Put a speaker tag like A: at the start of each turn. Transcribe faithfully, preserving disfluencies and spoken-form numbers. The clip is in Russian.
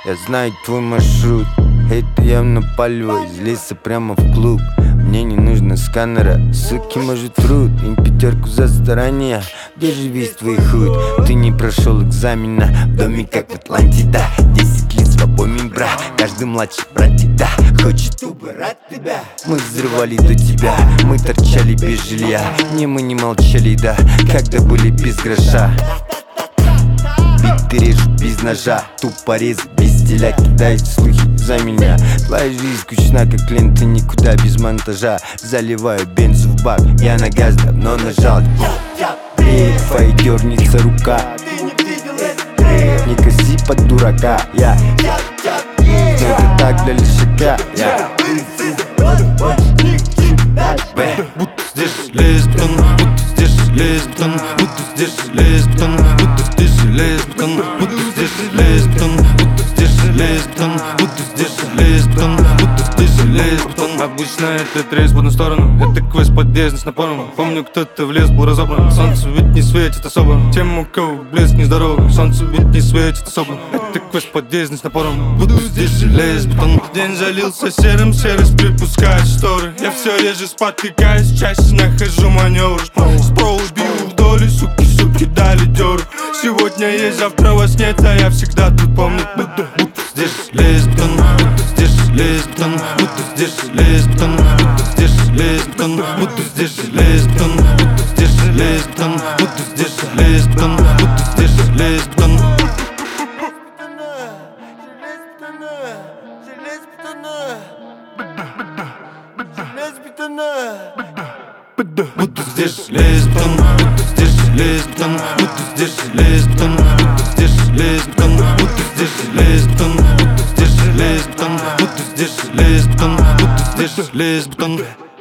A: Я знаю твой маршрут, это явно палево. Из леса прямо в клуб, мне не нужно сканера. Суки, может, врут, им пятерку за старание. Где же весь твой худ? Ты не прошел экзамена, в доме как в Атлантида. Десять лет свободен, бра, каждый младший братья хочет убрать тебя. Мы взрывали до тебя, мы торчали без жилья. Не, мы не молчали, да, когда были без гроша. Бит пережу без ножа, тупорез без стиля кидает слухи за меня. Твоя жизнь скучна, как лента, никуда без монтажа. Заливаю бенз в бак, я на газ давно нажал. Бреет твоя дернется рука, не коси под дурака, я. Но это так для лишака, я.
B: Будто здесь желез бетон, будто здесь желез бетон, будто здесь желез бетон, будто здесь желез бетон, будто здесь желез бетон, будто здесь желез бетон, будто здесь желез бетон, будто здесь желез бетон. Обычно это рейс в одну сторону, это квест подъездный с напором. Помню, кто-то в лес был разобран, солнце ведь не светит особо. Тем, у кого блеск нездоровый, солнце ведь не светит особо. Это квест подъездный с напором, будто здесь желез бетон. День залился серым, серость припускает шторы. Я все реже спотыкаюсь, чаще нахожу маневр. Спро убил вдоль, суки, суки дали дёру. Сегодня есть, завтра вас нет, а я всегда тут помню. Будто здесь желез бетон, будто здесь желез бетон, будто здесь желез бетон, будто здесь желез бетон, будто здесь желез бетон, будто здесь желез бетон, будто здесь желез бетон, будто здесь желез бетон. Будто здесь желез бетон, будто здесь желез бетон, будто здесь желез бетон, будто здесь желез бетон, будто здесь желез бетон, будто здесь желез бетон, будто здесь желез бетон, будто здесь желез бетон.